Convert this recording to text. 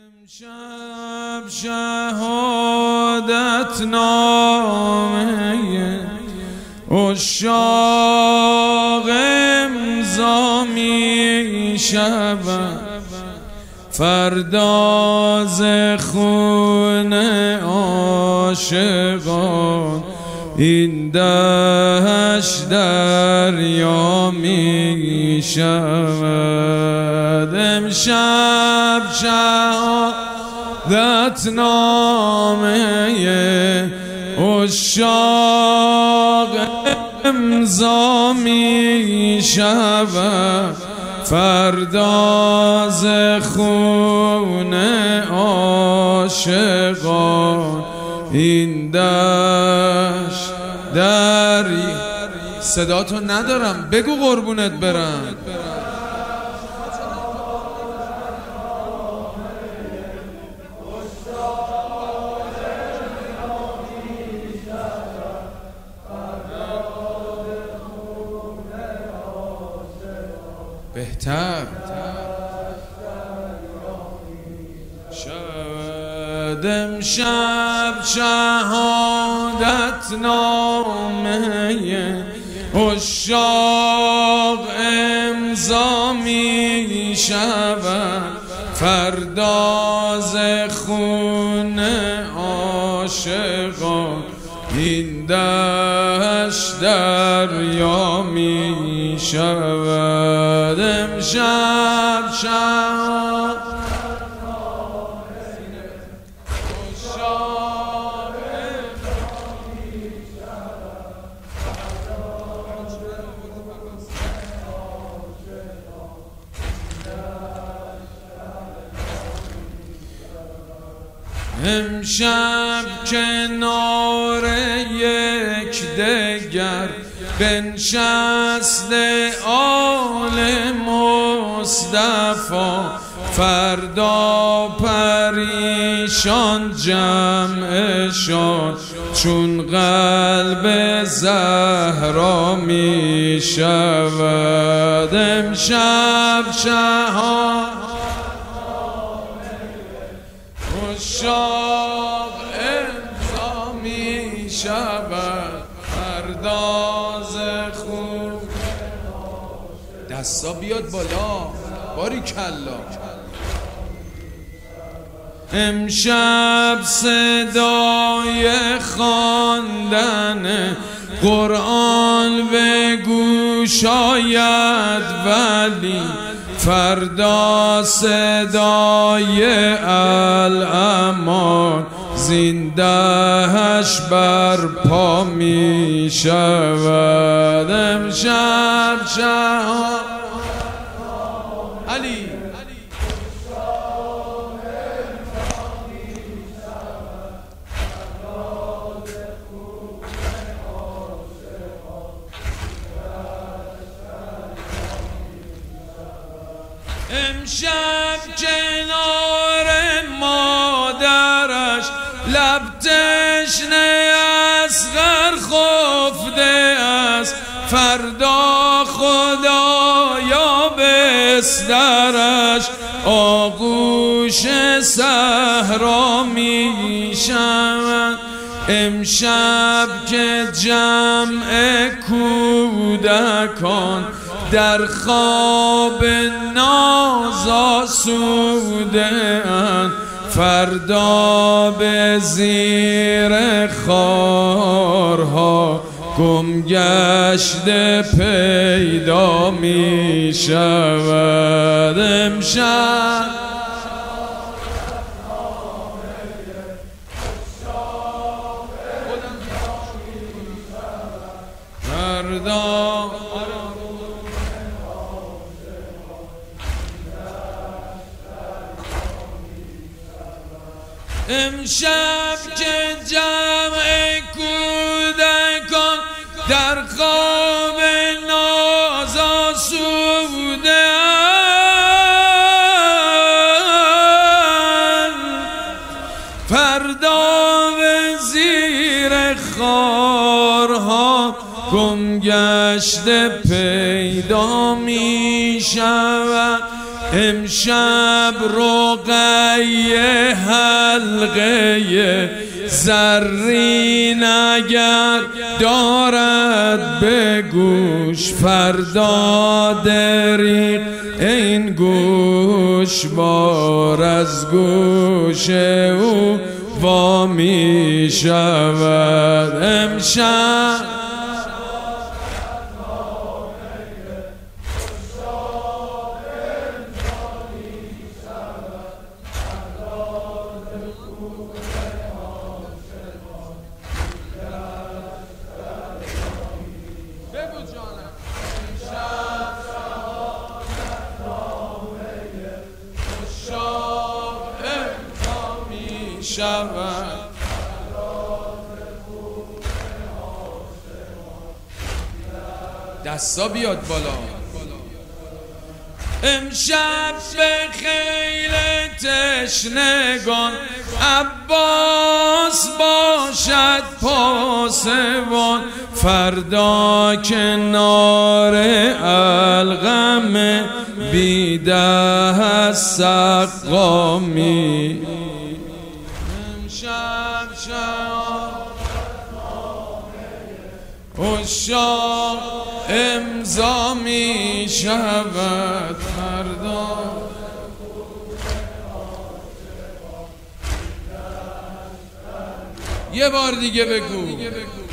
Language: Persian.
امشب شهادت نامه عشاق امضا می شود، فردا ز خون عاشقان این دشت دریا می شود. امشب شهادت نامه عشاق امضا می شود، فردا ز خون عاشقان این دشت دریا. صداتو ندارم، بگو قربونت برم. بهتر شد امشب شهادت نامه عشاق امضا می شود، فردا ز خون عاشقان این دشت دریا می شود. امشب شهادت امشب کنار یکدیگر بنشسته آل مصطفی، فردا پریشان جمعشان چون قلب زهرا می شود. امشب شهادت عشاق امضا می شود، فردا ز خون. دستا بیاد بالا، باریکلا. امشب صدای خواندن قرآن به گوش آید ولی، فردا صدای الامان زین دشت برپا می شود. امشب شهادت علی امشب کنار مادرش لب تشنه اصغر خفته است، فردا خدایا بسترش آغوش صحرا می شود. امشب که جمع کودکان در خواب ناز آسوده اند، فردا به زیر خارها گم گشته پیدا می شود. امشب فردا امشب که جمع کودکان در خواب ناز آسوده اند، فردا به زیر خارها گم گشته پیدا می شود. امشب رقیه حلقه زرین اگر دارد به گوش، فردا دریغ این گوش بار از گوش او وا می شود. امشب شود دستا بیاد بالا. امشب به خیل تشنگان عباس باشد پاسبان، فردا کنار الغم بیده سقامی. عشاق امضا می شود فردا. یه بار دیگه بگو.